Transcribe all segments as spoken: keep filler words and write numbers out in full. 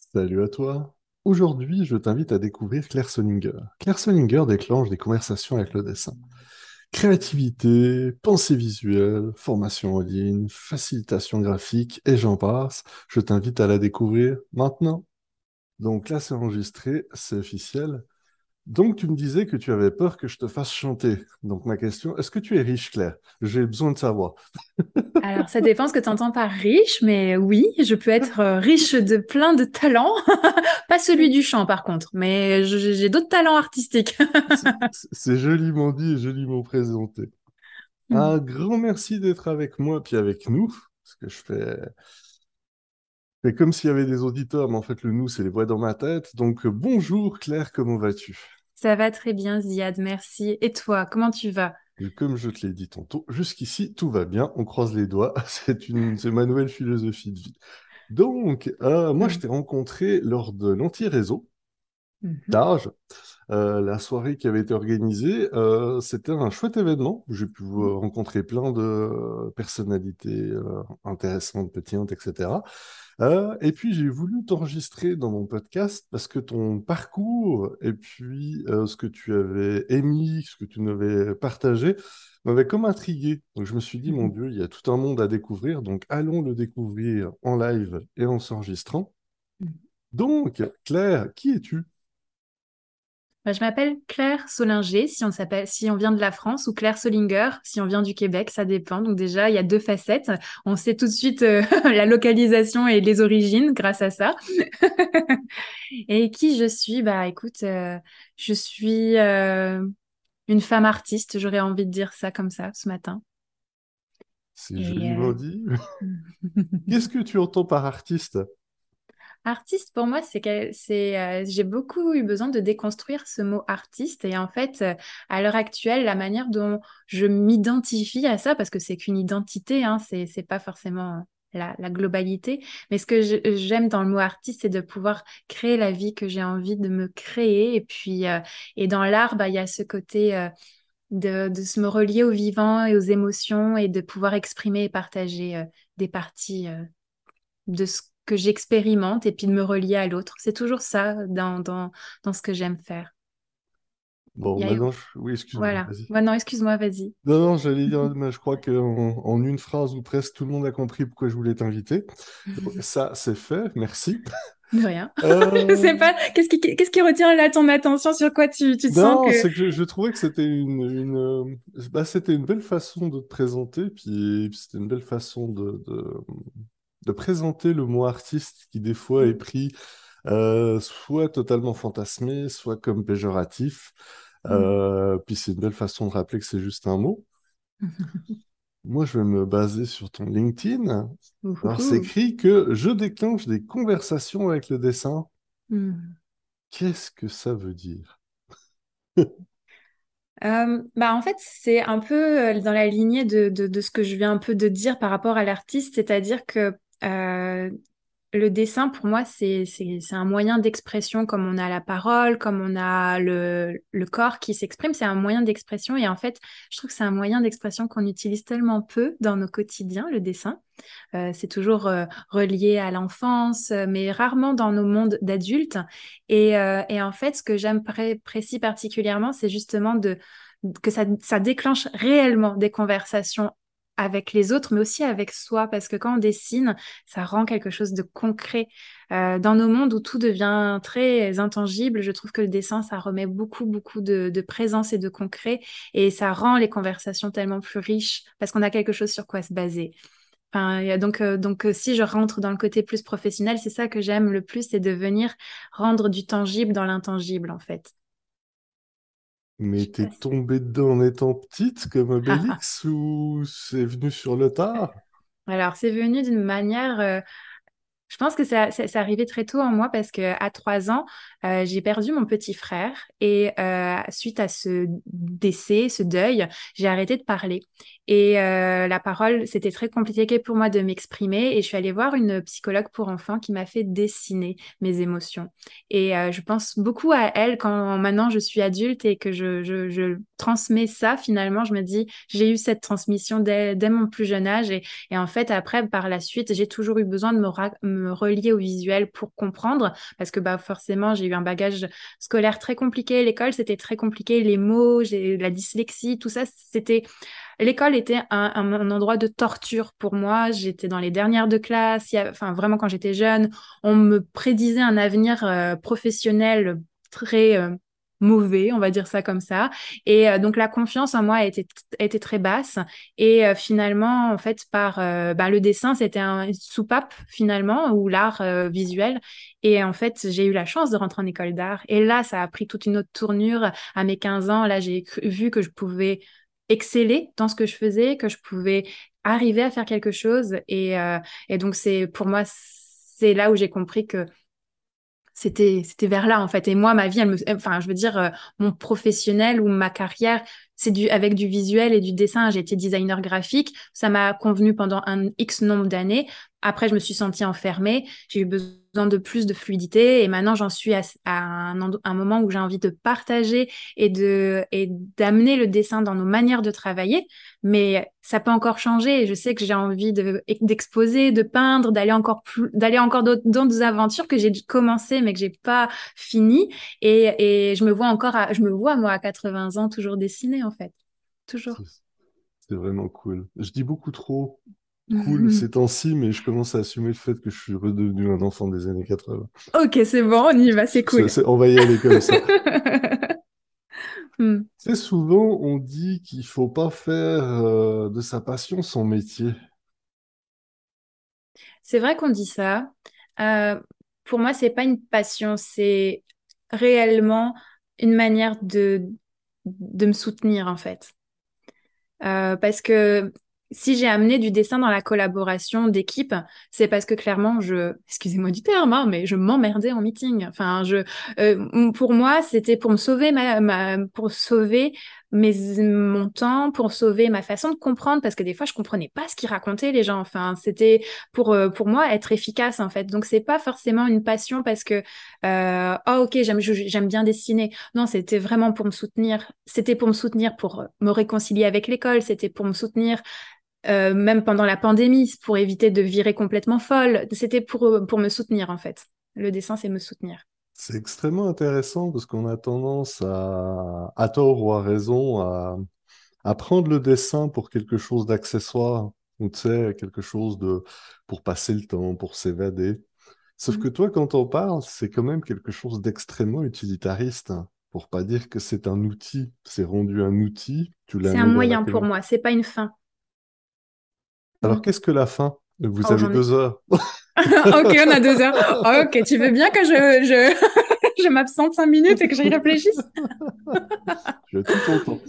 Salut à toi. Aujourd'hui, je t'invite à découvrir Claire Solinger. Claire Solinger déclenche des conversations avec le dessin. Créativité, pensée visuelle, formation en ligne, facilitation graphique et j'en passe. Je t'invite à la découvrir maintenant. Donc là, c'est enregistré, c'est officiel. Donc tu me disais que tu avais peur que je te fasse chanter. Donc ma question, est-ce que tu es riche, Claire? J'ai besoin de savoir. Alors, ça dépend ce que tu entends par riche, mais oui, je peux être euh, riche de plein de talents. Pas celui du chant, par contre, mais je- j'ai d'autres talents artistiques. C'est c'est joliment dit et joliment présenté. Un grand merci d'être avec moi puis avec nous, parce que je fais, fais comme s'il y avait des auditeurs, mais en fait le nous, c'est les voix dans ma tête. Donc euh, bonjour Claire, comment vas-tu? Ça va très bien, Ziad, merci. Et toi, comment tu vas? Et comme je te l'ai dit tantôt, jusqu'ici tout va bien, on croise les doigts, c'est une, c'est ma nouvelle philosophie de vie. Donc, euh, moi je Hmm. t'ai rencontré lors de l'anti-réseau Mhm. d'âge. Euh, la soirée qui avait été organisée, euh, c'était un chouette événement. J'ai pu euh, rencontrer plein de euh, personnalités euh, intéressantes, pétillantes, et cetera. Euh, et puis j'ai voulu t'enregistrer dans mon podcast parce que ton parcours et puis euh, ce que tu avais émis, ce que tu m'avais partagé, m'avait comme intrigué. Donc je me suis dit, mon Dieu, il y a tout un monde à découvrir, donc allons le découvrir en live et en s'enregistrant. Donc, Claire, qui es-tu? Bah, je m'appelle Claire Solinger, si on s'appelle, si on vient de la France, ou Claire Solinger, si on vient du Québec, ça dépend. Donc déjà, il y a deux facettes. On sait tout de suite euh, la localisation et les origines grâce à ça. Et qui je suis? Bah écoute, euh, je suis euh, une femme artiste, j'aurais envie de dire ça comme ça ce matin. C'est Et joliment euh, dit. Qu'est-ce que tu entends par artiste? artiste, pour moi, c'est que c'est euh, j'ai beaucoup eu besoin de déconstruire ce mot artiste. Et en fait, euh, à l'heure actuelle, la manière dont je m'identifie à ça, parce que c'est qu'une identité, hein, c'est c'est pas forcément la, la globalité. Mais ce que je- j'aime dans le mot artiste, c'est de pouvoir créer la vie que j'ai envie de me créer. Et puis, euh, et dans l'art, bah, il y a ce côté euh, de, de se me relier au vivant et aux émotions et de pouvoir exprimer et partager euh, des parties euh, de ce que j'expérimente et puis de me relier à l'autre. C'est toujours ça dans, dans, dans ce que j'aime faire. Bon, Il y a eu... maintenant, je- oui, excuse-moi, Voilà. vas-y. Ouais, non, excuse-moi, vas-y. Non, non, j'allais dire, mais je crois qu'en en une phrase ou presque, tout le monde a compris pourquoi je voulais t'inviter. Donc, ça, c'est fait, merci. De rien. Je Euh, sais pas, qu'est-ce qui, qu'est-ce qui retient là ton attention sur quoi tu, tu te sens non, que... c'est que je, je trouvais que c'était une, une, euh, bah, c'était une belle façon de te présenter, puis, puis c'était une belle façon de, de, de présenter le mot artiste qui, des fois, est pris euh, soit totalement fantasmé, soit comme péjoratif. Euh, puis c'est une belle façon de rappeler que c'est juste un mot. Moi, je vais me baser sur ton LinkedIn. Alors, c'est Ouhouhou. écrit que je déclenche des conversations avec le dessin. Hmm. Qu'est-ce que ça veut dire? Euh, bah en fait, c'est un peu euh, dans la lignée de, de, de ce que je viens un peu de dire par rapport à l'artiste, c'est-à-dire que euh, le dessin, pour moi, c'est, c'est, c'est un moyen d'expression comme on a la parole, comme on a le, le corps qui s'exprime, c'est un moyen d'expression. Et en fait, je trouve que c'est un moyen d'expression qu'on utilise tellement peu dans nos quotidiens, le dessin. Euh, c'est toujours euh, relié à l'enfance, euh, mais rarement dans nos mondes d'adultes. Et, euh, et en fait, ce que j'aime pré- précis particulièrement, c'est justement de, que ça, ça déclenche réellement des conversations avec les autres, mais aussi avec soi, parce que quand on dessine, ça rend quelque chose de concret. Euh, dans nos mondes où tout devient très intangible, je trouve que le dessin, ça remet beaucoup, beaucoup de, de présence et de concret, et ça rend les conversations tellement plus riches, parce qu'on a quelque chose sur quoi se baser. Enfin, il y a donc, euh, donc euh, si je rentre dans le côté plus professionnel, c'est ça que j'aime le plus, c'est de venir rendre du tangible dans l'intangible, en fait. Je Mais sais t'es pas si- tombée dedans en étant petite comme Obélix ou c'est venu sur le tard? Alors, c'est venu d'une manière euh, je pense que ça, ça, ça arrivait très tôt en moi parce que à trois ans, euh, j'ai perdu mon petit frère et euh, suite à ce décès, ce deuil, j'ai arrêté de parler. Et euh, la parole, c'était très compliqué pour moi de m'exprimer et je suis allée voir une psychologue pour enfants qui m'a fait dessiner mes émotions. Et euh, je pense beaucoup à elle quand maintenant je suis adulte et que je, je, je transmets ça. Finalement, je me dis, j'ai eu cette transmission dès, dès mon plus jeune âge et, et en fait, après, par la suite, j'ai toujours eu besoin de me, ra- me relier au visuel pour comprendre, parce que bah, forcément, j'ai eu un bagage scolaire très compliqué. L'école, c'était très compliqué. Les mots, j'ai la dyslexie, tout ça, c'était... L'école était un, un, un endroit de torture pour moi. J'étais dans les dernières de classe. Il y a, enfin, vraiment, quand j'étais jeune, on me prédisait un avenir euh, professionnel très euh, mauvais, on va dire ça comme ça. Et euh, donc, la confiance en moi était, était très basse. Et euh, finalement, en fait, par euh, bah, le dessin, c'était un une soupape, finalement, ou l'art euh, visuel. Et en fait, j'ai eu la chance de rentrer en école d'art. Et là, ça a pris toute une autre tournure. À mes quinze ans, là, j'ai cru- vu que je pouvais exceller dans ce que je faisais, que je pouvais arriver à faire quelque chose. Et, euh, et donc, c'est pour moi, c'est là où j'ai compris que c'était c'était vers là en fait. Et moi, ma vie, elle me, enfin, je veux dire, euh, mon professionnel ou ma carrière, c'est du avec du visuel et du dessin. J'ai été designer graphique, ça m'a convenu pendant un X nombre d'années. Après, je me suis sentie enfermée. J'ai eu besoin de plus de fluidité et maintenant, j'en suis à, à un, un moment où j'ai envie de partager et de et d'amener le dessin dans nos manières de travailler. Mais ça peut encore changer. Et je sais que j'ai envie de, d'exposer, de peindre, d'aller encore plus, d'aller encore d'autres, d'autres aventures que j'ai commencé mais que j'ai pas fini. Et, et je me vois encore, à, je me vois moi à quatre-vingts ans toujours dessiner en fait, toujours. C'est c'est vraiment cool. Je dis beaucoup trop cool ces temps-ci, mais je commence à assumer le fait que je suis redevenu un enfant des années quatre-vingts. Ok, c'est bon, on y va, c'est C'est- cool. c'est- on va y aller comme ça. Hmm. C'est souvent, on dit qu'il faut pas faire euh, de sa passion son métier. C'est vrai qu'on dit ça. Euh, pour moi, c'est pas une passion, c'est réellement une manière de, de me soutenir en fait. Euh, parce que si j'ai amené du dessin dans la collaboration d'équipe, c'est parce que clairement, je, excusez-moi du terme, hein, mais je m'emmerdais en meeting. Enfin, je, euh, pour moi, c'était pour me sauver ma, ma, pour sauver mes, mon temps, pour sauver ma façon de comprendre, parce que des fois, je comprenais pas ce qu'ils racontaient les gens. Enfin, c'était pour, euh, pour moi être efficace en fait. Donc, c'est pas forcément une passion parce que, euh, oh ok, j'aime, je- j'aime bien dessiner. Non, c'était vraiment pour me soutenir. C'était pour me soutenir, pour me réconcilier avec l'école. C'était pour me soutenir, euh, même pendant la pandémie, pour éviter de virer complètement folle. C'était pour, pour me soutenir, en fait. Le dessin, c'est me soutenir. C'est extrêmement intéressant parce qu'on a tendance à, à tort ou à raison, à, à prendre le dessin pour quelque chose d'accessoire, ou tu sais, quelque chose de pour passer le temps, pour s'évader. Sauf que Mhm. toi, quand on parle, c'est quand même quelque chose d'extrêmement utilitariste, hein. Pour pas dire que c'est un outil, c'est rendu un outil, tu C'est un l'amènes à la moyen pour communauté. moi, c'est pas une fin. Alors, Mm. qu'est-ce que la fin? Vous Oh, avez j'en ai. deux heures. Ok, on a deux heures. Oh, ok, tu veux bien que je, je, je m'absente cinq minutes et que j'y réfléchisse? Tu as tout ton temps.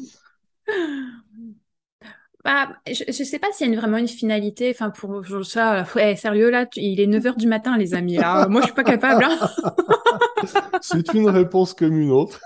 Bah, je, je sais pas s'il y a une- vraiment une finalité. Enfin, pour pour ça, ouais, sérieux, là, tu- il est neuf heures du matin, les amis. Là. Moi, je suis pas capable, hein. C'est une réponse comme une autre.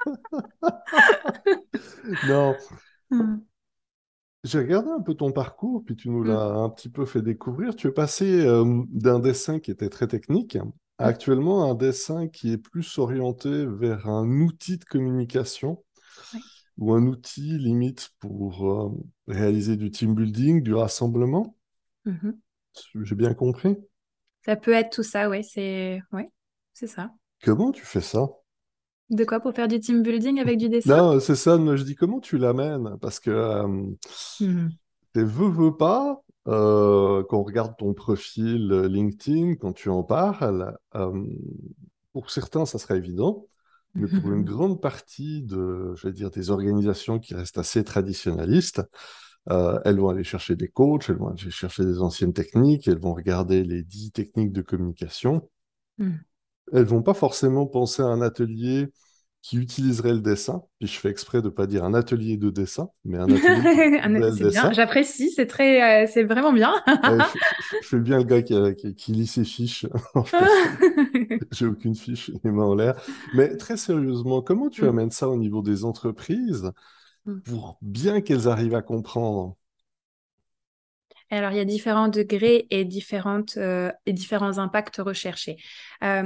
Non, Mm. j'ai regardé un peu ton parcours, puis tu nous l'as Mm. un petit peu fait découvrir. Tu es passé euh, d'un dessin qui était très technique à Mm. actuellement un dessin qui est plus orienté vers un outil de communication Ouais. ou un outil limite pour euh, réaliser du team building, du rassemblement. Mhm. J'ai bien compris. Ça peut être tout ça, ouais, c'est ouais, c'est ça. Comment tu fais ça? De quoi pour faire du team building avec du dessin? Non, c'est ça, mais je dis comment tu l'amènes? Parce que euh, Mhm. t'es veux, veux pas, euh, quand on regarde ton profil euh, LinkedIn, quand tu en parles, euh, pour certains, ça sera évident, mais pour une grande partie de, je vais dire, des organisations qui restent assez traditionnalistes, euh, elles vont aller chercher des coachs, elles vont aller chercher des anciennes techniques, elles vont regarder les dix techniques de communication. Mhm. Elles vont pas forcément penser à un atelier qui utiliserait le dessin, puis je fais exprès de pas dire un atelier de dessin, mais un atelier qui utiliserait le C'est bien, dessin. j'apprécie, c'est très, euh, c'est vraiment bien. Ouais, je, je- je- je fais bien le gars qui, a- qui- qui lit ses fiches. Non, je plaisante. J'ai aucune fiche, les mains en l'air. Mais très sérieusement, comment tu Mm. amènes ça au niveau des entreprises Mm. pour bien qu'elles arrivent à comprendre? Alors, il y a différents degrés et différentes, euh, et différents impacts recherchés. Euh,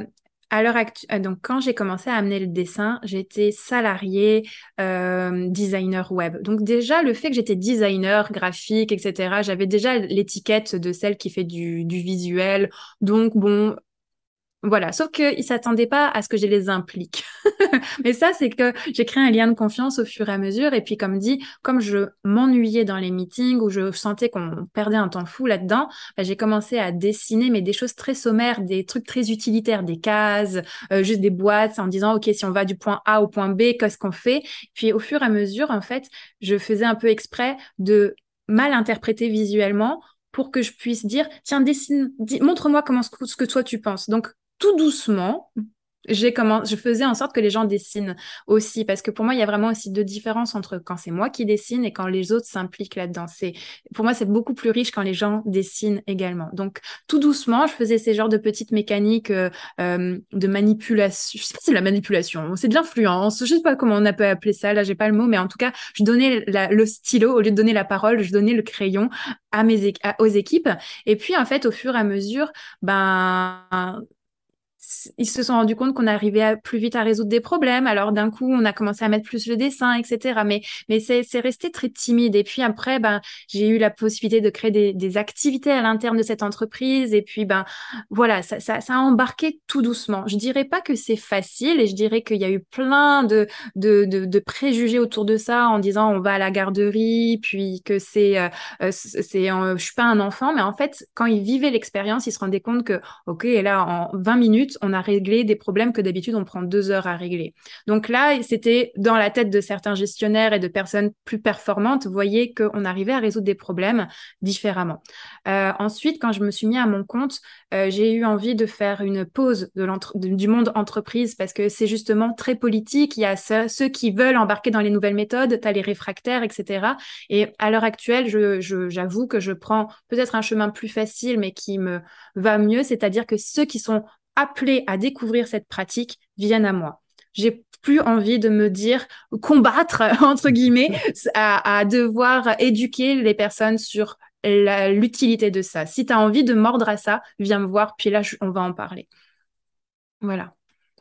À l'heure actuelle, donc quand j'ai commencé à amener le dessin, j'étais salariée euh, designer web. Donc déjà, le fait que j'étais designer graphique, et cetera, j'avais déjà l'étiquette de celle qui fait du, du visuel. Donc bon, voilà. Sauf qu'ils ne s'attendaient pas à ce que je les implique. Mais ça, c'est que j'ai créé un lien de confiance au fur et à mesure. Et puis, comme dit, comme je m'ennuyais dans les meetings où je sentais qu'on perdait un temps fou là-dedans, bah, j'ai commencé à dessiner, mais des choses très sommaires, des trucs très utilitaires, des cases, euh, juste des boîtes, en disant, OK, si on va du point A au point B, qu'est-ce qu'on fait? Puis, au fur et à mesure, en fait, je faisais un peu exprès de mal interpréter visuellement pour que je puisse dire, tiens, dessine, dis- montre-moi comment ce que ce que toi tu penses. Donc, tout doucement, j'ai comment, je faisais en sorte que les gens dessinent aussi, parce que pour moi, il y a vraiment aussi deux différences entre quand c'est moi qui dessine et quand les autres s'impliquent là-dedans. C'est, pour moi, c'est beaucoup plus riche quand les gens dessinent également. Donc, tout doucement, je faisais ces genres de petites mécaniques euh, euh, de manipulation. Je sais pas si c'est de la manipulation, c'est de l'influence. Je sais pas comment on peut appeler ça. Là, j'ai pas le mot, mais en tout cas, je donnais la- le stylo au lieu de donner la parole, je donnais le crayon à mes é- à- aux équipes. Et puis, en fait, au fur et à mesure, ben ils se sont rendus compte qu'on arrivait à, plus vite à résoudre des problèmes. Alors d'un coup, on a commencé à mettre plus le dessin, et cetera. Mais, mais c'est, c'est resté très timide. Et puis après, ben, j'ai eu la possibilité de créer des, des activités à l'interne de cette entreprise. Et puis, ben, voilà, ça, ça, ça a embarqué tout doucement. Je dirais pas que c'est facile et je dirais qu'il y a eu plein de, de, de, de préjugés autour de ça en disant on va à la garderie, puis que c'est, euh, euh, c'est, euh, je suis pas un enfant. Mais en fait, quand ils vivaient l'expérience, ils se rendaient compte que OK, et là, en vingt minutes, on a réglé des problèmes que d'habitude, on prend deux heures à régler. Donc là, c'était dans la tête de certains gestionnaires et de personnes plus performantes, vous voyez qu'on arrivait à résoudre des problèmes différemment. Euh, ensuite, quand je me suis mis à mon compte, euh, j'ai eu envie de faire une pause de de, du monde entreprise parce que c'est justement très politique. Il y a ce, ceux qui veulent embarquer dans les nouvelles méthodes, tu as les réfractaires, et cetera. Et à l'heure actuelle, je, je, j'avoue que je prends peut-être un chemin plus facile, mais qui me va mieux, c'est-à-dire que ceux qui sont appelés à découvrir cette pratique viennent à moi. J'ai plus envie de me dire combattre, entre guillemets, à, à devoir éduquer les personnes sur la, l'utilité de ça. Si tu as envie de mordre à ça, viens me voir, puis là, je, on va en parler. Voilà.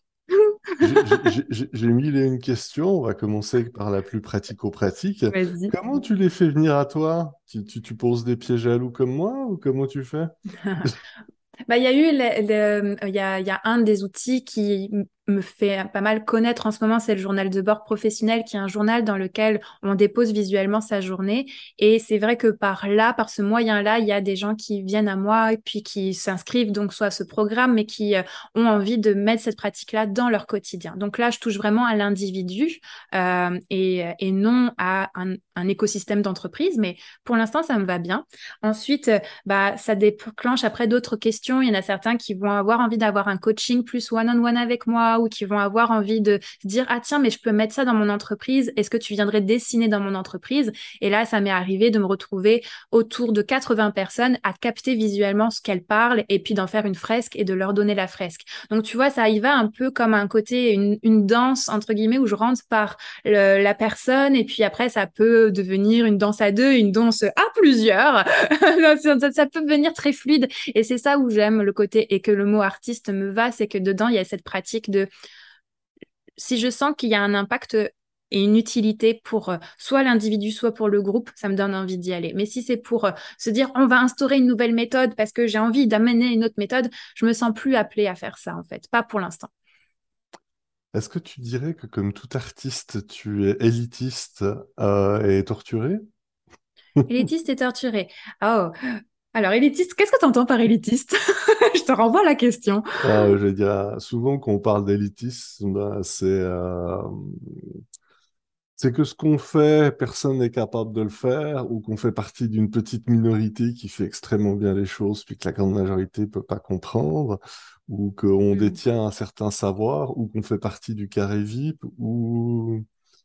J'ai j'ai- j'ai- j'ai mille et une questions. On va commencer par la plus pratico-pratique. Vas-y. Comment tu les fais venir à toi? Tu, tu, tu poses des pièges à loup comme moi ou comment tu fais? Bah, il y a eu le- le- il y a, il y a un des outils qui m- me fait pas mal connaître en ce moment, c'est le journal de bord professionnel, qui est un journal dans lequel on dépose visuellement sa journée. Et c'est vrai que par là, par ce moyen-là, il y a des gens qui viennent à moi et puis qui s'inscrivent donc soit à ce programme, mais qui euh, ont envie de mettre cette pratique-là dans leur quotidien. Donc là, je touche vraiment à l'individu euh, et, et non à un, un écosystème d'entreprise. Mais pour l'instant, ça me va bien. Ensuite, bah, ça déclenche après d'autres questions. Il y en a certains qui vont avoir envie d'avoir un coaching plus one-on-one avec moi ou qui vont avoir envie de se dire, ah tiens, mais je peux mettre ça dans mon entreprise. Est-ce que tu viendrais dessiner dans mon entreprise? Et là, ça m'est arrivé de me retrouver autour de quatre-vingts personnes à capter visuellement ce qu'elles parlent et puis d'en faire une fresque et de leur donner la fresque. Donc, tu vois, ça y va un peu comme un côté, une, une danse, entre guillemets, où je rentre par le- la personne et puis après, ça peut devenir une danse à deux, une danse à plusieurs. ça, ça peut devenir très fluide et c'est ça où j'aime le côté et que le mot artiste me va, c'est que dedans il y a cette pratique de si je sens qu'il y a un impact et une utilité pour euh, soit l'individu, soit pour le groupe, ça me donne envie d'y aller. Mais si c'est pour euh, se dire on va instaurer une nouvelle méthode parce que j'ai envie d'amener une autre méthode, je me sens plus appelée à faire ça en fait, pas pour l'instant. Est-ce que tu dirais que comme tout artiste, tu es élitiste euh, et torturé? Élitiste et torturé. Oh, alors élitiste, qu'est-ce que tu entends par élitiste? Je te renvoie à la question. Ah, je veux dire, souvent quand on parle d'élitisme, ben, c'est euh, c'est que ce qu'on fait, personne n'est capable de le faire, ou qu'on fait partie d'une petite minorité qui fait extrêmement bien les choses, puis que la grande majorité peut pas comprendre, ou qu'on Hmm. détient un certain savoir, ou qu'on fait partie du carré V I P, ou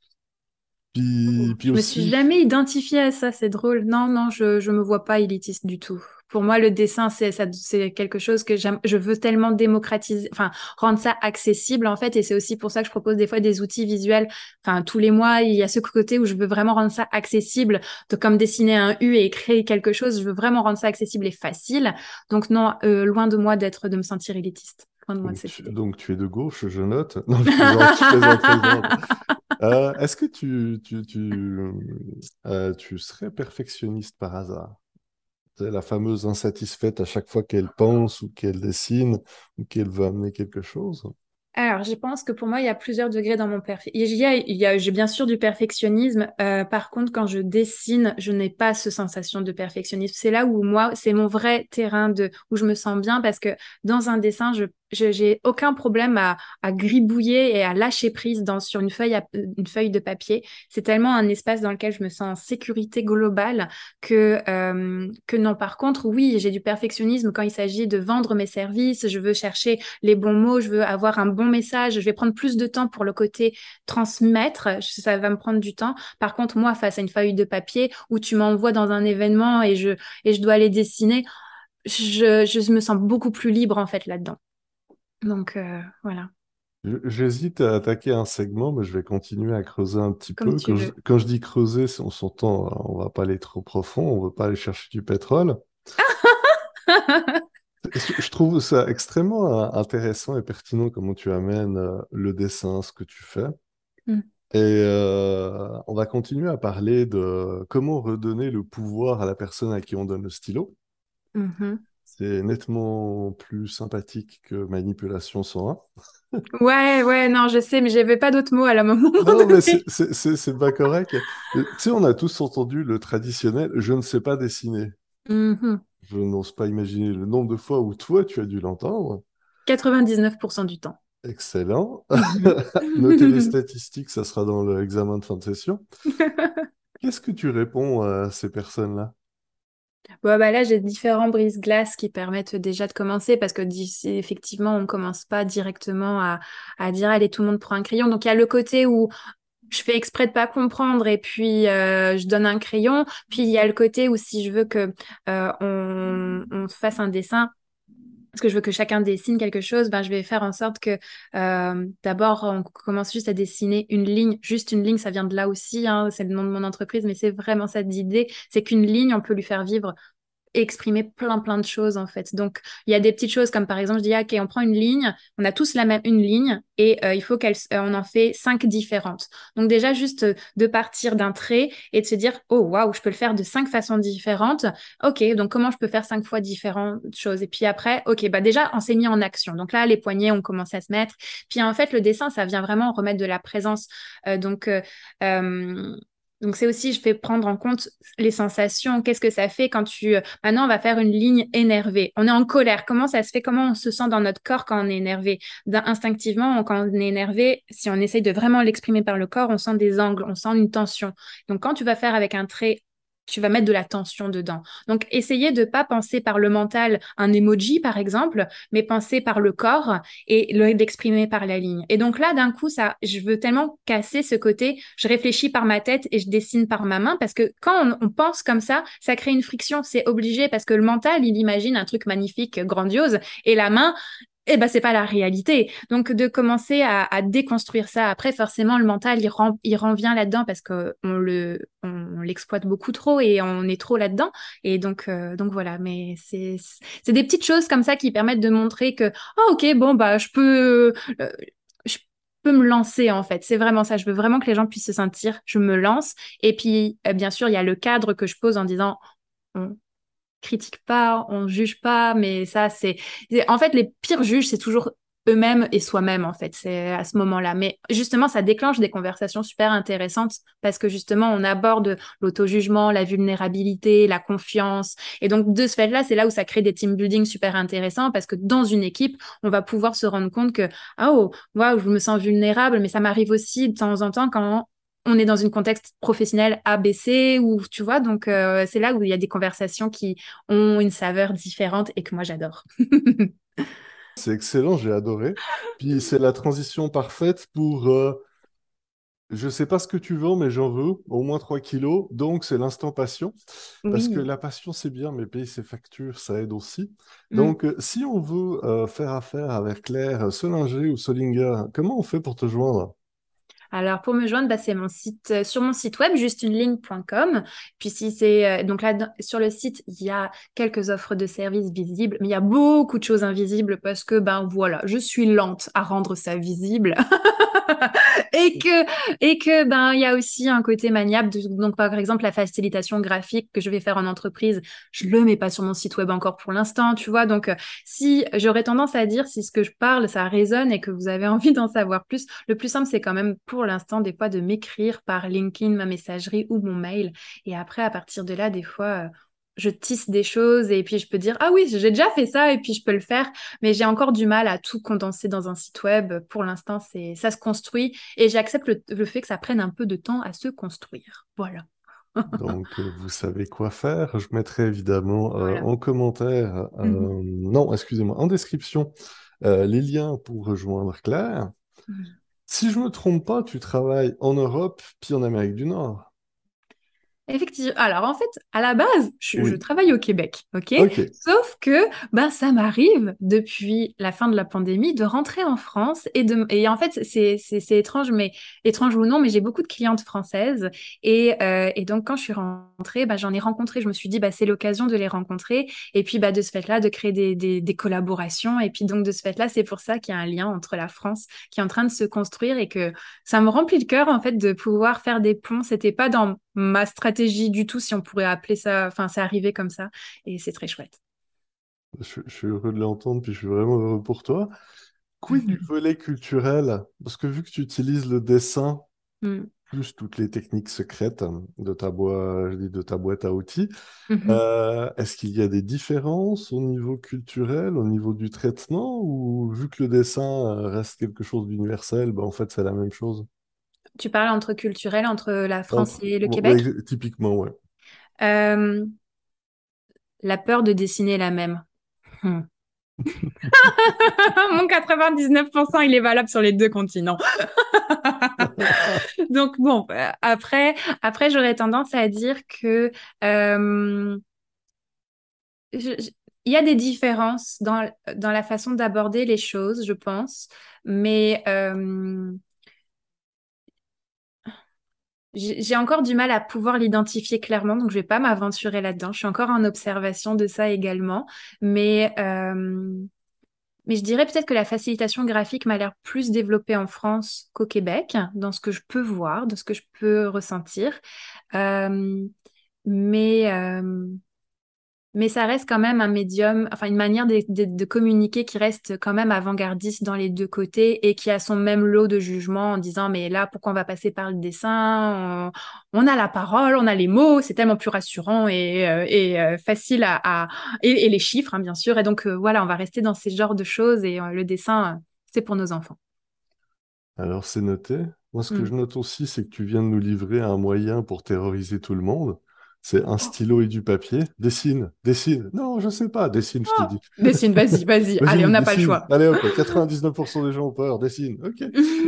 puis, puis Je me suis aussi. jamais identifiée à ça, c'est drôle. Non, non, je, je me vois pas élitiste du tout. Pour moi, le dessin, c'est ça, c'est quelque chose que j'aime, je veux tellement démocratiser, enfin, rendre ça accessible, en fait. Et c'est aussi pour ça que je propose des fois des outils visuels. Enfin, tous les mois, il y a ce côté où je veux vraiment rendre ça accessible, de, comme dessiner un U et créer quelque chose. Je veux vraiment rendre ça accessible et facile. Donc, non, euh, loin de moi d'être, de me sentir élitiste. loin de moi de Donc cette tu, idée. donc tu es de gauche, je note. Non, je plaisante, je plaisante, je plaisante. Euh, est-ce que tu, tu, tu, euh, tu serais perfectionniste par hasard? C'est la fameuse insatisfaite à chaque fois qu'elle pense ou qu'elle dessine ou qu'elle veut amener quelque chose. Alors, je pense que pour moi, il y a plusieurs degrés dans mon perfectionnisme. Il y a, il y a, j'ai bien sûr du perfectionnisme. Euh, par contre, quand je dessine, je n'ai pas ce sensation de perfectionnisme. C'est là où moi, c'est mon vrai terrain de où je me sens bien parce que dans un dessin, je je- j'ai aucun problème à, à gribouiller et à lâcher prise dans, sur une feuille, à- une feuille de papier. C'est tellement un espace dans lequel je me sens en sécurité globale que, euh, que non. Par contre, oui, j'ai du perfectionnisme quand il s'agit de vendre mes services. Je veux chercher les bons mots, je veux avoir un bon message, je vais prendre plus de temps pour le côté transmettre, ça va me prendre du temps. Par contre, moi, face à une feuille de papier où tu m'envoies dans un événement et je, et je dois aller dessiner, je, je me sens beaucoup plus libre en fait là-dedans. Donc euh, voilà, Je- J'hésite à attaquer un segment, mais je vais continuer à creuser un petit comme peu. tu Quand je, veux. quand je dis creuser, c'est- on s'entend, euh, on va pas aller trop profond, on veut pas aller chercher du pétrole. Je je trouve ça extrêmement euh, intéressant et pertinent comment tu amènes euh, le dessin, ce que tu fais. Mm. Et euh, on va continuer à parler de comment redonner le pouvoir à la personne à qui on donne le stylo. Mhm. C'est nettement plus sympathique que manipulation cent un. Ouais, ouais, non, je sais, mais j'avais pas d'autres mots à la moment Non, mais c'est donné. c'est- c'est- c'est pas correct. Euh, Tu sais, on a tous entendu le traditionnel «je ne sais pas dessiner». Mhm. Je n'ose pas imaginer le nombre de fois où toi, tu as dû l'entendre. quatre-vingt-dix-neuf pour cent du temps. Excellent. Mhm. Noter les statistiques, ça sera dans l'examen de fin de session. Qu'est-ce que tu réponds à ces personnes-là? Bon, bah là, j'ai différents brise-glaces qui permettent déjà de commencer parce que d'ici, effectivement, on commence pas directement à, à dire, allez, tout le monde prend un crayon. Donc, il y a le côté où je fais exprès de pas comprendre et puis euh, je donne un crayon. Puis, il y a le côté où si je veux que euh, on, on fasse un dessin, parce que je veux que chacun dessine quelque chose, ben, je vais faire en sorte que euh, d'abord, on commence juste à dessiner une ligne. Juste une ligne, ça vient de là aussi, hein, c'est le nom de mon entreprise, mais c'est vraiment cette idée. C'est qu'une ligne, on peut lui faire vivre exprimer plein plein de choses en fait. Donc il y a des petites choses comme par exemple je dis ah, ok on prend une ligne, on a tous la même une ligne et euh, il faut qu'elle euh, on en fait cinq différentes. Donc déjà juste euh, de partir d'un trait et de se dire oh waouh je peux le faire de cinq façons différentes. Ok donc comment je peux faire cinq fois différentes choses et puis après ok bah déjà on s'est mis en action. Donc là les poignets ont commencé à se mettre. Puis en fait le dessin ça vient vraiment remettre de la présence. Euh, donc euh, euh, donc c'est aussi, je fais prendre en compte les sensations. Qu'est-ce que ça fait quand tu... Maintenant, on va faire une ligne énervée. On est en colère. Comment ça se fait? Comment on se sent dans notre corps quand on est énervé? Instinctivement, quand on est énervé, si on essaye de vraiment l'exprimer par le corps, on sent des angles, on sent une tension. Donc quand tu vas faire avec un trait, tu vas mettre de la tension dedans. Donc essayez de ne pas penser par le mental un emoji, par exemple, mais penser par le corps et l'exprimer par la ligne. Et donc là, d'un coup, ça, je veux tellement casser ce côté, je réfléchis par ma tête et je dessine par ma main parce que quand on, on pense comme ça, ça crée une friction, c'est obligé parce que le mental, il imagine un truc magnifique, grandiose, et la main, eh ben, c'est pas la réalité. Donc, de commencer à, à déconstruire ça. Après, forcément, le mental, il, rend, il revient là-dedans parce qu'on le, on, on l'exploite beaucoup trop et on est trop là-dedans. Et donc, euh, donc voilà. Mais c'est, c'est des petites choses comme ça qui permettent de montrer que, oh, ok, bon, bah, je peux, euh, je peux me lancer, en fait. C'est vraiment ça. Je veux vraiment que les gens puissent se sentir, je me lance. Et puis, euh, bien sûr, il y a le cadre que je pose en disant, on, critique pas, on juge pas, mais ça, c'est... En fait, les pires juges, c'est toujours eux-mêmes et soi-même, en fait, c'est à ce moment-là. Mais justement, ça déclenche des conversations super intéressantes parce que justement, on aborde l'auto-jugement, la vulnérabilité, la confiance. Et donc, de ce fait-là, c'est là où ça crée des team building super intéressants parce que dans une équipe, on va pouvoir se rendre compte que, oh, waouh, je me sens vulnérable, mais ça m'arrive aussi de temps en temps quand on est dans un contexte professionnel A B C ou tu vois, donc euh, c'est là où il y a des conversations qui ont une saveur différente et que moi j'adore. C'est excellent, j'ai adoré. Puis c'est la transition parfaite pour euh, je sais pas ce que tu vends, mais j'en veux au moins trois kilos. Donc c'est l'instant passion. Parce que Oui. la passion, c'est bien, mais payer ses factures, ça aide aussi. Mm. Donc euh, si on veut euh, faire affaire avec Claire Solinger ou Solinger, comment on fait pour te joindre? Alors, pour me joindre, bah, c'est mon site, euh, sur mon site web, juste une ligne point com. Puis, si c'est, euh, donc là, dans- sur le site, il y a quelques offres de services visibles, mais il y a beaucoup de choses invisibles parce que, ben voilà, je suis lente à rendre ça visible. Et que, et que, ben, il y a aussi un côté maniable. de- donc, par exemple, la facilitation graphique que je vais faire en entreprise, je le mets pas sur mon site web encore pour l'instant, tu vois. Donc, euh, si j'aurais tendance à dire, si ce que je parle, ça résonne et que vous avez envie d'en savoir plus, le plus simple, c'est quand même pour l'instant, des fois, de m'écrire par LinkedIn, ma messagerie ou mon mail. Et après, à partir de là, des fois, euh, je tisse des choses et puis je peux dire, ah oui, j'ai déjà fait ça et puis je peux le faire. Mais j'ai encore du mal à tout condenser dans un site web. Pour l'instant, c'est, ça se construit et j'accepte le, le fait que ça prenne un peu de temps à se construire. Voilà. Donc, euh, vous savez quoi faire. Je mettrai évidemment euh, Voilà. en commentaire, Mhm. euh, non, excusez-moi, en description, euh, les liens pour rejoindre Claire. Mhm. Si je me trompe pas, tu travailles en Europe puis en Amérique du Nord. Effectivement. Alors, en fait, à la base, je, je Oui. travaille au Québec, ok? Ok. Sauf que, ben, ça m'arrive depuis la fin de la pandémie de rentrer en France et de, et en fait, c'est, c'est, c'est étrange, mais étrange ou non, mais j'ai beaucoup de clientes françaises et, euh, et donc quand je suis rentrée, ben, j'en ai rencontré. Je me suis dit, bah, c'est l'occasion de les rencontrer et puis, bah, de ce fait-là, de créer des, des, des collaborations et puis donc de ce fait-là, c'est pour ça qu'il y a un lien entre la France qui est en train de se construire et que ça me remplit le cœur en fait de pouvoir faire des ponts. C'était pas dans ma stratégie du tout, si on pourrait appeler ça. Enfin, c'est arrivé comme ça et c'est très chouette. Je, je suis heureux de l'entendre, puis je suis vraiment heureux pour toi. Quid du volet culturel? Parce que vu que tu utilises le dessin, Mm. plus toutes les techniques secrètes de ta boîte, je dis de ta boîte à outils, Mhm. euh, est-ce qu'il y a des différences au niveau culturel, au niveau du traitement, ou vu que le dessin euh, reste quelque chose d'universel, ben, en fait c'est la même chose? Tu parles entre culturel, entre la France Entre... et le Ouais, Québec. ex- typiquement, ouais. Euh, la peur de dessiner la même. Hmm. Mon quatre-vingt-dix-neuf pour cent, il est valable sur les deux continents. Donc bon, euh, après, après j'aurais tendance à dire que euh, je- je- il y a des différences dans, dans la façon d'aborder les choses, je pense, mais euh, j'ai j'ai encore du mal à pouvoir l'identifier clairement, donc je vais pas m'aventurer là-dedans. Je suis encore en observation de ça également, mais euh, mais je dirais peut-être que la facilitation graphique m'a l'air plus développée en France qu'au Québec, dans ce que je peux voir, dans ce que je peux ressentir. Euh, mais euh, mais ça reste quand même un médium, enfin une manière de, de- de communiquer qui reste quand même avant-gardiste dans les deux côtés et qui a son même lot de jugement en disant mais là pourquoi on va passer par le dessin? On, on a la parole, on a les mots, c'est tellement plus rassurant et, euh, et euh, facile à, à- et, et les chiffres hein, bien sûr. Et donc euh, voilà, on va rester dans ces genres de choses et euh, le dessin, euh, c'est pour nos enfants. Alors c'est noté. Moi, ce que je Mm. note aussi, c'est que tu viens de nous livrer un moyen pour terroriser tout le monde. C'est un stylo et du papier. Dessine, dessine. Non, je sais pas. Dessine, je t'ai dit. Dessine, vas-y, vas-y. Allez, on Vas-y, n'a pas le dessine. choix. Allez hop, quatre-vingt-dix-neuf pour cent des gens ont peur. Dessine. Ok.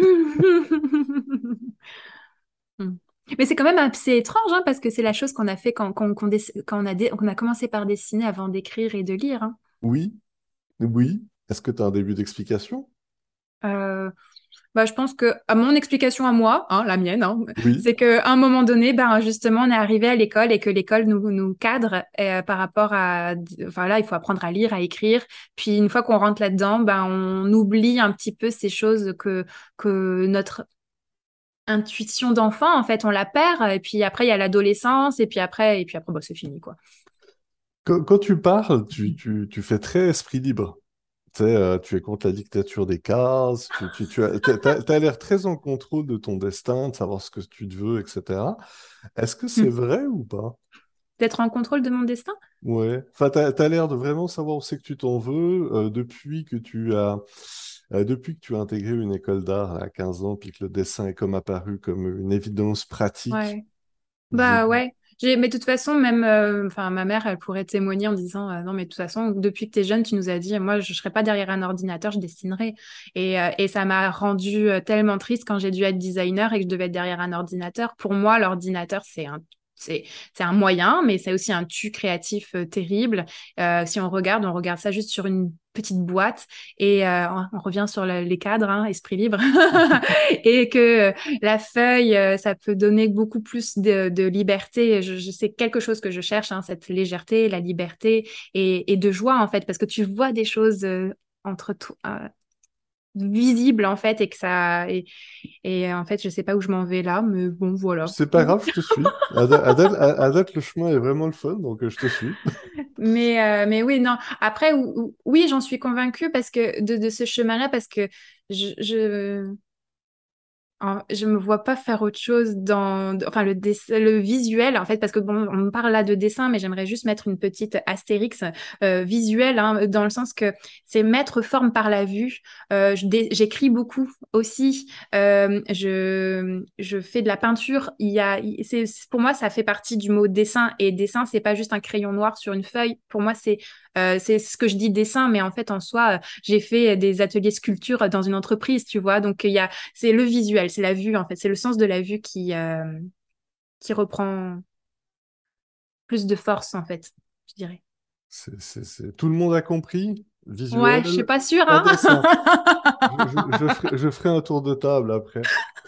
Mm. Mais c'est quand même assez étrange, hein, parce que c'est la chose qu'on a fait quand, quand, qu'on dess- quand on a, dé- qu'on a commencé par dessiner avant d'écrire et de lire. Hein. Oui, oui. Est-ce que tu as un début d'explication? Euh, bah, je pense que à mon explication à moi, hein, la mienne, hein, Oui. c'est qu'à un moment donné, ben, justement, on est arrivé à l'école et que l'école nous, nous cadre euh, par rapport à... Enfin là, il faut apprendre à lire, à écrire. Puis une fois qu'on rentre là-dedans, ben, on oublie un petit peu ces choses que, que notre intuition d'enfant, en fait, on la perd. Et puis après, il y a l'adolescence. Et puis après, et puis après bah, c'est fini, quoi. Quand, quand tu parles, tu, tu, tu fais très esprit libre. Tu sais, euh, tu es contre la dictature des cases, tu, tu, tu as, t'as, t'as- t'as l'air très en contrôle de ton destin, de savoir ce que tu te veux, et cetera. Est-ce que c'est vrai ou pas? D'être en contrôle de mon destin? Ouais. Enfin, t'as, t'as l'air de vraiment savoir où c'est que tu t'en veux euh, depuis que tu as, euh, depuis que tu as intégré une école d'art à quinze ans, puis que le dessin est comme apparu comme une évidence pratique. Ouais. Je... Bah ouais. J'ai, mais de toute façon, même, euh, enfin, ma mère, elle pourrait témoigner en disant, euh, non, mais de toute façon, depuis que t'es jeune, tu nous as dit, moi, je serais pas derrière un ordinateur, je dessinerais. Et, euh, et ça m'a rendu euh, tellement triste quand j'ai dû être designer et que je devais être derrière un ordinateur. Pour moi, l'ordinateur, c'est un c'est, c'est un moyen, mais c'est aussi un tu créatif euh, terrible. Euh, si on regarde, on regarde ça juste sur une petite boîte et euh, on, on revient sur le- les cadres, hein, esprit libre, et que euh, la feuille, euh, ça peut donner beaucoup plus de, de liberté. Je, je, c'est quelque chose que je cherche, hein, cette légèreté, la liberté et, et de joie en fait, parce que tu vois des choses euh, entre tout, euh, visibles en fait, et que ça, et, et en fait, je sais pas où je m'en vais là, mais bon, voilà. C'est pas grave, je te suis. À, da- à date, à- à date, le chemin est vraiment le fun, donc euh, je te suis. Mais, euh, mais oui, non. Après, ou- oui, j'en suis convaincue parce que de, de ce chemin-là, parce que je, je, en- je me vois pas faire autre chose dans, enfin, le, dess- le visuel, en fait, parce que bon, on me parle là de dessin, mais j'aimerais juste mettre une petite astérix euh, visuelle, hein, dans le sens que c'est mettre forme par la vue. Euh, je dé- j'écris beaucoup aussi. Euh, je, je fais de la peinture. Il y a, il- c'est, pour moi, ça fait partie du mot dessin. Et dessin, c'est pas juste un crayon noir sur une feuille. Pour moi, c'est euh, c'est ce que je dis dessin, mais en fait, en soi, euh, j'ai fait des ateliers sculpture dans une entreprise, tu vois. Donc, il y a c'est le visuel, c'est la vue en fait, c'est le sens de la vue qui, euh, qui reprend plus de force en fait, je dirais. C'est, c'est, c'est- Tout le monde a compris? Ouais, je suis Visuel, pas sûre, pas hein. dessin. Je, je- je ferai, je ferai un tour de table après.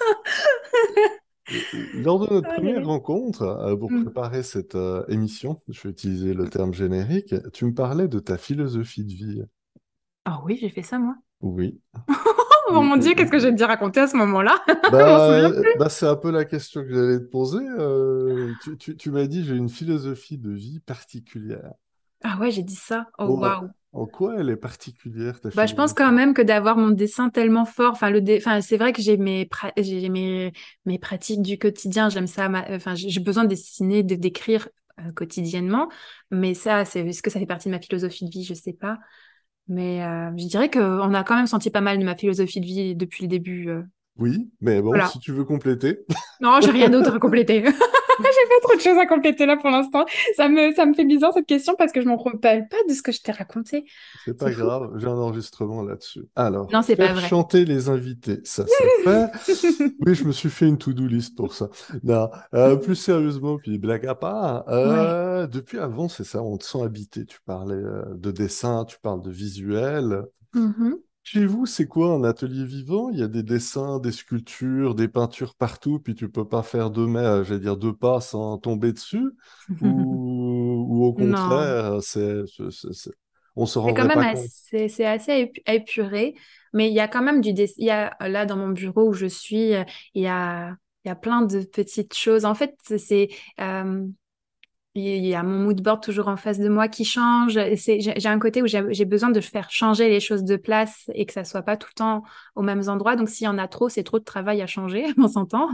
Euh, Lors de notre Aïe, aïe, première aïe. rencontre, euh, pour Mm. préparer cette euh, émission, je vais utiliser le terme générique, tu me parlais de ta philosophie de vie. Ah oui, j'ai fait ça moi. Oui. Oh Oui, mon oui, Dieu, qu'est-ce que j'ai oui. dû raconter à ce moment-là? Je m'en souviens Bah, plus. bah c'est un peu la question que j'allais te poser. Euh, tu tu, tu m'as dit j'ai une philosophie de vie particulière. Ah ouais, j'ai dit ça. Oh Ouais. waouh. En quoi elle est particulière, ta Bah, je pense quand philosophie? même que d'avoir mon dessin tellement fort, enfin le dé- enfin c'est vrai que j'ai mes pra- j'ai mes mes pratiques du quotidien, j'aime ça, ma- enfin j'ai j'ai besoin de dessiner, de d'écrire euh, quotidiennement, mais ça c'est est-ce que ça fait partie de ma philosophie de vie, je sais pas. Mais euh, je dirais qu'on a quand même senti pas mal de ma philosophie de vie depuis le début. euh. Oui, mais bon, Voilà. si tu veux compléter, Non, j'ai rien d'autre à compléter. J'ai pas trop de choses à compléter là pour l'instant. Ça me, ça me fait bizarre cette question parce que je m'en rappelle pas de ce que je t'ai raconté. c'est C'est pas fou. grave, j'ai un enregistrement là-dessus. Alors, Non, c'est pas faire vrai. chanter les invités, ça c'est fait. Oui, je me suis fait une to-do list pour ça. Non, euh, plus sérieusement, puis blague à part, Ouais. euh, depuis avant, c'est ça, on te sent habité. Tu parlais euh, de dessin, tu parles de visuel. Mhm. Chez vous, c'est quoi un atelier vivant? Il y a des dessins, des sculptures, des peintures partout, puis tu peux pas faire deux mètres, j'allais dire deux pas sans tomber dessus? Ou, ou au Non. contraire, c'est, c'est- c'est- c'est- on se C'est quand rendrait même pas compte? assez, c'est assez épu- épuré, mais il y a quand même du dessin. Il y a là dans mon bureau où je suis, euh, il y a, il y a plein de petites choses. En fait, c'est, euh, il y a mon mood board toujours en face de moi qui change. Et c'est, j'ai j'ai un côté où j'ai j'ai besoin de faire changer les choses de place et que ça soit pas tout le temps aux mêmes endroits. Donc s'il y en a trop, c'est trop de travail à changer, on s'entend.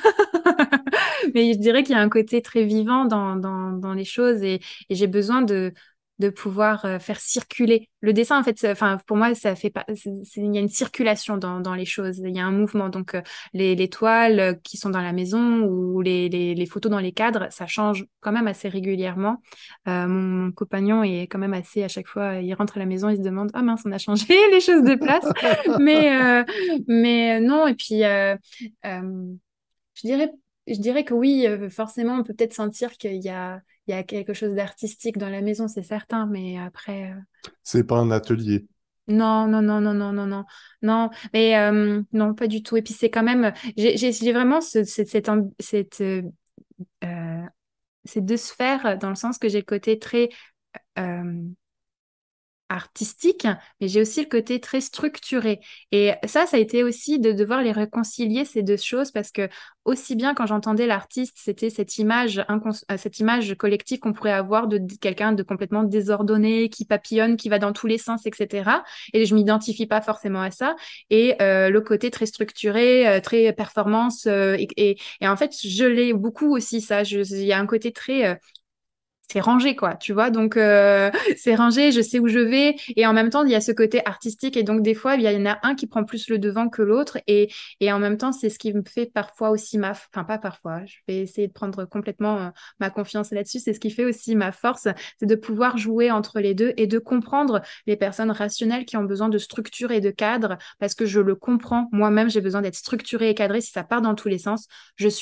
Mais je dirais qu'il y a un côté très vivant dans, dans, dans les choses et, et j'ai besoin de, de pouvoir euh, faire circuler. Le dessin, en fait, c'est- enfin, pour moi, ça fait pas, c'est- c'est- il y a une circulation dans, dans les choses, il y a un mouvement. Donc, euh, les, les toiles euh, qui sont dans la maison ou les, les, les photos dans les cadres, ça change quand même assez régulièrement. Euh, mon, mon compagnon est quand même assez, à chaque fois, il rentre à la maison, il se demande, ah mince, on a changé les choses de place. Mais, euh, mais euh, non, et puis, euh, euh, je dirais, je dirais que oui, euh, forcément, on peut peut-être sentir qu'il y a, il y a quelque chose d'artistique dans la maison, c'est certain, mais après, euh, C'est pas un atelier. non, non, non, non, non, non, non, non, mais euh, non, pas du tout. Et puis c'est quand même, j'ai j'ai- j'ai vraiment ce, cette, cette, amb- cette, euh, euh, ces deux sphères dans le sens que j'ai le côté très euh, artistique, mais j'ai aussi le côté très structuré. Et ça, ça a été aussi de devoir les réconcilier, ces deux choses, parce que aussi bien quand j'entendais l'artiste, c'était cette image, incons- euh, cette image collective qu'on pourrait avoir de de quelqu'un de complètement désordonné, qui papillonne, qui va dans tous les sens, et cetera. Et je m'identifie pas forcément à ça. Et euh, le côté très structuré, euh, très performance, euh, et, et, et en fait, je l'ai beaucoup aussi, ça. Je- Il y a un côté très... euh, c'est rangé quoi, tu vois, donc euh, c'est rangé, je sais où je vais et en même temps il y a ce côté artistique et donc des fois il y en a un qui prend plus le devant que l'autre et, et en même temps c'est ce qui me fait parfois aussi ma enfin pas parfois, je vais essayer de prendre complètement euh, ma confiance là-dessus, c'est ce qui fait aussi ma force, c'est de pouvoir jouer entre les deux et de comprendre les personnes rationnelles qui ont besoin de structure et de cadre parce que je le comprends moi-même, j'ai besoin d'être structurée et cadrée, si ça part dans tous les sens je suis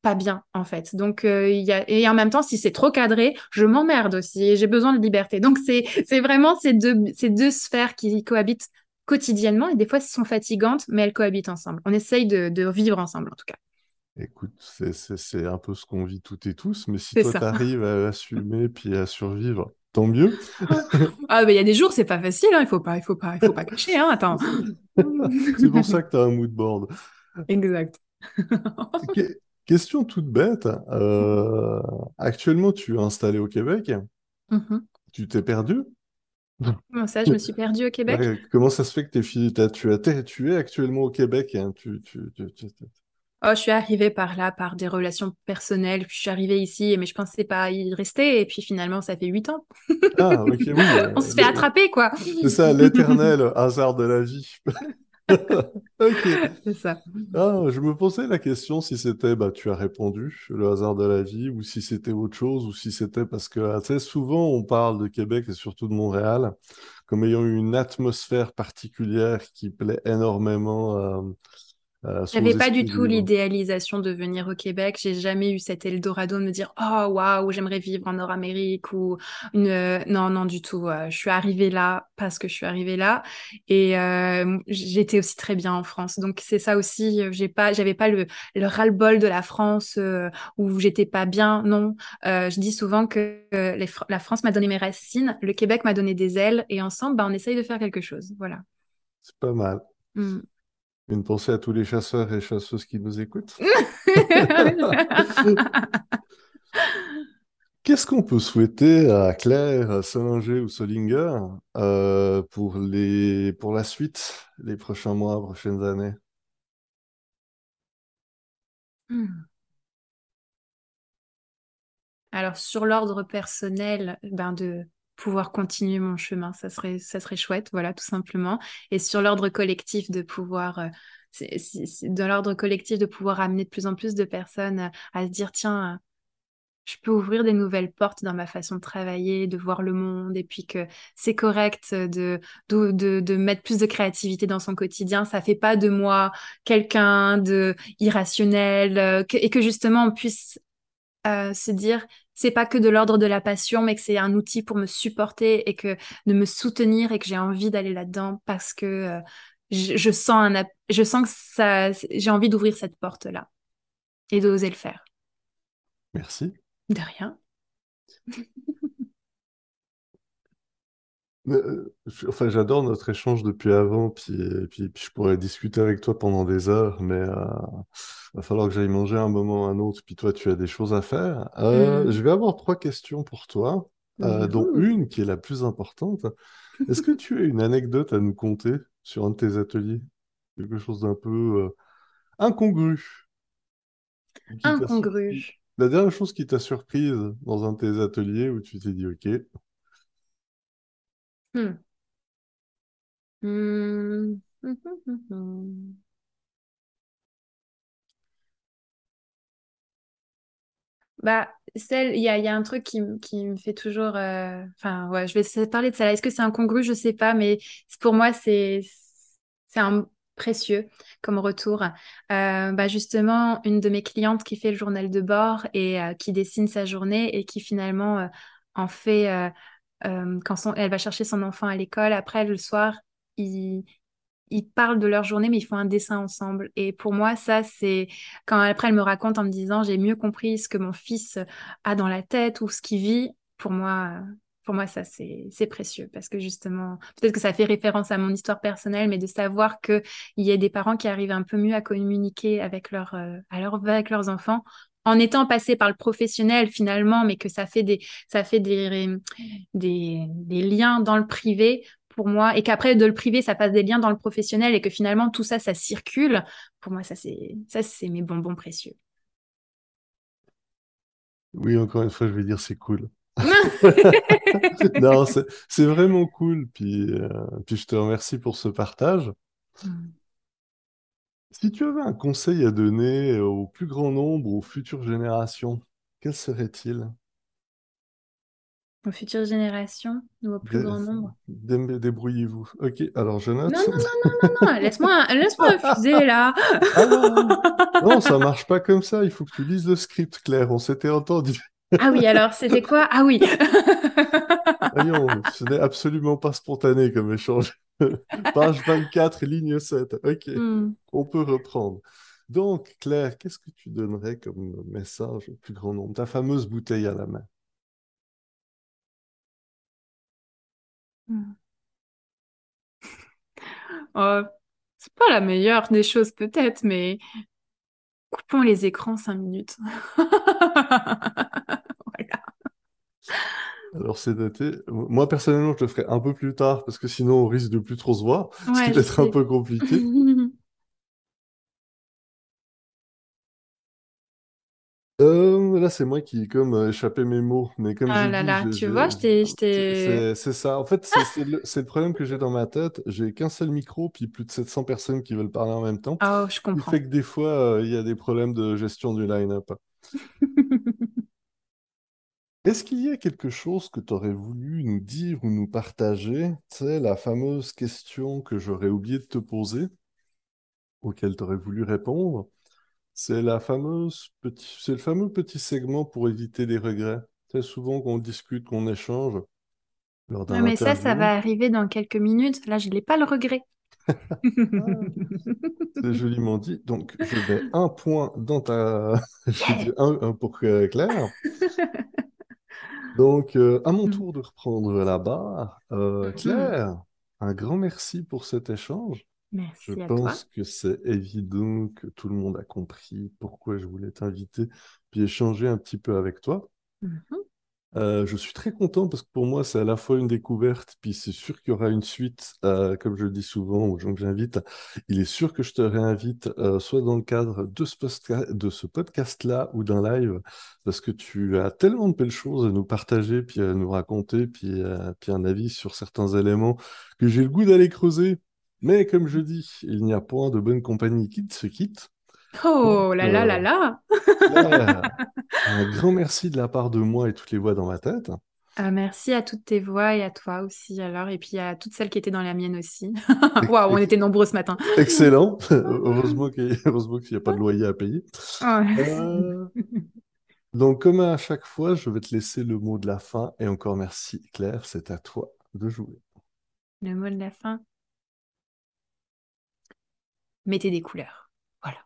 pas bien en fait. Donc euh, il y a et en même temps si c'est trop cadré, je m'emmerde aussi et j'ai besoin de liberté. Donc c'est c'est vraiment ces deux ces deux sphères qui cohabitent quotidiennement et des fois elles sont fatigantes mais elles cohabitent ensemble. On essaye de, de vivre ensemble en tout cas. Écoute, c'est c'est- c'est un peu ce qu'on vit toutes et tous, mais si C'est toi ça. t'arrives à assumer puis à survivre, tant mieux. Ah, mais il y a des jours, c'est pas facile, hein. Il faut pas, il faut pas, il faut pas cacher, hein. Attends. C'est pour ça que tu as un mood board. Exact. Que- Question toute bête. euh, Actuellement, tu es installé au Québec. Mhm. Tu t'es perdu? Comment ça, je me suis perdue au Québec? Ouais, comment ça se fait que t'es fini, t'as- tu, as, t'es- tu es actuellement au Québec, hein, tu, tu, tu- tu- tu- Oh, je suis arrivée par là, par des relations personnelles. Puis je suis arrivée ici, mais je pensais pas y rester. Et puis finalement, ça fait huit ans. Ah, ok, oui. On euh, se fait le- attraper, quoi. c'est ça, l'éternel hasard de la vie. Ok. C'est ça. Ah, je me posais la question si c'était, bah, tu as répondu, le hasard de la vie, ou si c'était autre chose, ou si c'était parce que, ah, tu sais, souvent on parle de Québec et surtout de Montréal comme ayant une atmosphère particulière qui plaît énormément euh, euh, soit aux J'avais pas du esprits tout libres. l'idéalisation de venir au Québec. J'ai jamais eu cet Eldorado de me dire, oh waouh, j'aimerais vivre en Nord-Amérique ou une. euh, Non, non, du tout. Euh, je suis arrivée là parce que je suis arrivée là et euh, j'étais aussi très bien en France. Donc c'est ça aussi. euh, J'ai pas, j'avais pas le, le ras-le-bol de la France euh, où j'étais pas bien. Non, Euh, je dis souvent que euh, les Fr- la France m'a donné mes racines, le Québec m'a donné des ailes et ensemble, bah, on essaye de faire quelque chose. Voilà. C'est pas mal. Mm. Une pensée à tous les chasseurs et chasseuses qui nous écoutent. Qu'est-ce qu'on peut souhaiter à Claire, à Solinger ou Solinger euh, pour les, pour la suite, les prochains mois, prochaines années? Hmm. Alors, sur l'ordre personnel, ben de pouvoir continuer mon chemin, ça serait, ça serait chouette, voilà, tout simplement. Et sur l'ordre collectif, de pouvoir, euh, c'est, c'est- c'est- dans l'ordre collectif, de pouvoir amener de plus en plus de personnes euh, à se dire, tiens, euh, je peux ouvrir des nouvelles portes dans ma façon de travailler, de voir le monde, et puis que c'est correct de, de, de, de mettre plus de créativité dans son quotidien. Ça fait pas de moi quelqu'un de irrationnel, euh, que- et que justement on puisse euh, se dire c'est pas que de l'ordre de la passion, mais que c'est un outil pour me supporter et que de me soutenir et que j'ai envie d'aller là-dedans parce que euh, je, je sens un, ap- je sens que ça, j'ai envie d'ouvrir cette porte-là et d'oser le faire. Merci. De rien. Euh, je- enfin, j'adore notre échange depuis avant, puis, et puis, puis je pourrais discuter avec toi pendant des heures, mais euh, va falloir que j'aille manger un moment ou un autre, puis toi, tu as des choses à faire. Euh, Hmm. je vais avoir trois questions pour toi, euh, dont Youhou. une qui est la plus importante. Est-ce que tu as une anecdote à nous conter sur un de tes ateliers? Quelque chose d'un peu euh, incongru, qui t'a Incongru. surpris. La dernière chose qui t'a surprise dans un de tes ateliers où tu t'es dit, OK, Hmm. Hmm. Hmm, hmm, hmm, hmm. Bah, celle, il y a, il y a un truc qui, m- qui me fait toujours. euh, Enfin, ouais, je vais se- parler de ça là. Est-ce que c'est incongru? Je sais pas, mais c- pour moi, c'est c'est un précieux comme retour. Euh, bah, justement, une de mes clientes qui fait le journal de bord et euh, qui dessine sa journée et qui finalement euh, en fait euh, euh, quand son- elle va chercher son enfant à l'école. Après, le soir, il ils parlent de leur journée, mais ils font un dessin ensemble. Et pour moi, ça, c'est quand après elle me raconte en me disant, j'ai mieux compris ce que mon fils a dans la tête ou ce qu'il vit. Pour moi, pour moi, ça, c'est c'est précieux parce que justement, peut-être que ça fait référence à mon histoire personnelle, mais de savoir que il y a des parents qui arrivent un peu mieux à communiquer avec leur, euh, à leur, avec leurs enfants. En étant passé par le professionnel finalement, mais que ça fait des, ça fait des, des, des liens dans le privé pour moi, et qu'après de le privé, ça passe des liens dans le professionnel et que finalement tout ça, ça circule. Pour moi, ça c'est ça c'est mes bonbons précieux. oui, encore une fois, je vais dire c'est cool. Non, c'est c'est vraiment cool. Puis, euh, puis je te remercie pour ce partage. Si tu avais un conseil à donner au plus grand nombre, aux futures générations, quel serait-il? Aux futures générations ou au plus Dé- grand nombre. dé- Débrouillez-vous. Ok, alors je Non, note. non, non, non, non, non, laisse-moi, laisse-moi infuser là. Ah non, non, ça marche pas comme ça. Il faut que tu lises le script, Claire. On s'était entendu. Ah oui, alors c'était quoi? Ah oui. Voyons, ce n'est absolument pas spontané comme échange. Page vingt-quatre, ligne sept. Ok, Hmm. on peut reprendre. Donc, Claire, qu'est-ce que tu donnerais comme message au plus grand nombre? Ta fameuse bouteille à la main. Hmm. Oh, c'est pas la meilleure des choses peut-être, mais coupons les écrans cinq minutes. Voilà. Alors, c'est noté. Moi, personnellement, je le ferai un peu plus tard parce que sinon, on risque de plus trop se voir, ce qui Ouais, peut je être un sais. peu compliqué. Euh, là, c'est moi qui, comme, euh, échappé mes mots. Mais comme Ah j'ai là dit, là, je, tu vois, je- je je- t'ai, je c'est t'ai... c'est- c'est ça. En fait, c'est c'est le, c'est le problème que j'ai dans ma tête. J'ai qu'un seul micro, puis plus de sept cents personnes qui veulent parler en même temps. Oh, je Ce qui fait comprends. que des fois, euh, il y a des problèmes de gestion du line-up. Est-ce qu'il y a quelque chose que tu aurais voulu nous dire ou nous partager? Tu sais, la fameuse question que j'aurais oublié de te poser, auquel tu aurais voulu répondre. C'est la fameuse petit, c'est le fameux petit segment pour éviter les regrets. C'est souvent qu'on discute, qu'on échange lors Ouais, d'un mais ça, ça interview. va arriver dans quelques minutes. Là, je n'ai pas le regret. Ah, c'est joliment dit. Donc, je mets un point dans ta... Je dis Yeah. un, un pour euh, Claire. Donc, euh, à mon tour de reprendre la barre. Euh, Mhm. Claire, un grand merci pour cet échange. Je Merci à toi. pense que c'est évident que tout le monde a compris pourquoi je voulais t'inviter, puis échanger un petit peu avec toi. Mhm. Euh, je suis très content parce que pour moi, c'est à la fois une découverte, puis c'est sûr qu'il y aura une suite, euh, comme je le dis souvent aux gens que j'invite. Il est sûr que je te réinvite, euh, soit dans le cadre de ce, postka- de ce podcast-là ou d'un live, parce que tu as tellement de belles choses à nous partager, puis à nous raconter, puis, euh, puis un avis sur certains éléments que j'ai le goût d'aller creuser. Mais comme je dis, il n'y a point de bonne compagnie qui ne se quitte. Donc, Oh là là là euh, là. Claire, un grand merci de la part de moi et toutes les voix dans ma tête. Ah, merci à toutes tes voix et à toi aussi alors et puis à toutes celles qui étaient dans la mienne aussi. Ex- Waouh, on ex- était nombreux ce matin. Excellent. Heureusement qu'il heureusement qu'il n'y a pas de loyer à payer. Ouais. Euh, donc, comme à chaque fois, je vais te laisser le mot de la fin. Et encore merci, Claire, c'est à toi de jouer. Le mot de la fin. Mettez des couleurs. Voilà.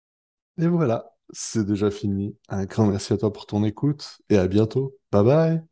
Et voilà, c'est déjà fini. Un grand merci à toi pour ton écoute et à bientôt. Bye bye.